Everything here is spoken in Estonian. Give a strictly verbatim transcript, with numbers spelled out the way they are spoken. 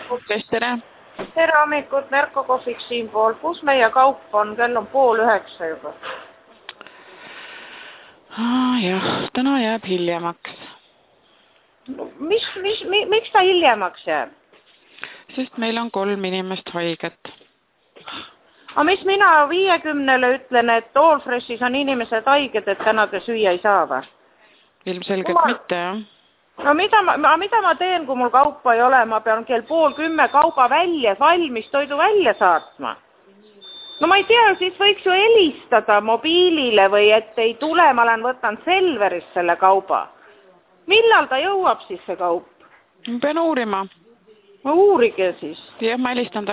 kes tere? Tere hommikut, Merko Kohvik siinpool. Kus meie kaup on? Kell on pool üheksa juba. Ah, jah, täna jääb hiljemaks. No, mis, mis, mi, miks ta hiljemaks jääb? Sest meil on kolm inimest haiget. Aga mis mina viiekümnele ütlen, et Allfreshis on inimesed haiged, et täna te süüa ei saa või? Ilmselgelt ma... mitte, jah. No mida ma, mida ma teen, kui mul kaupa ei ole? Ma pean kell pool kümme kauba välja, valmis toidu välja saatma. No ma ei tea, siis võiks ju helistada mobiilile või et ei tule, ma olen võtan Selverist selle kauba. Millal ta jõuab siis see kaup? Ma pean uurima. No uurige siis. Jah, ma helistan ta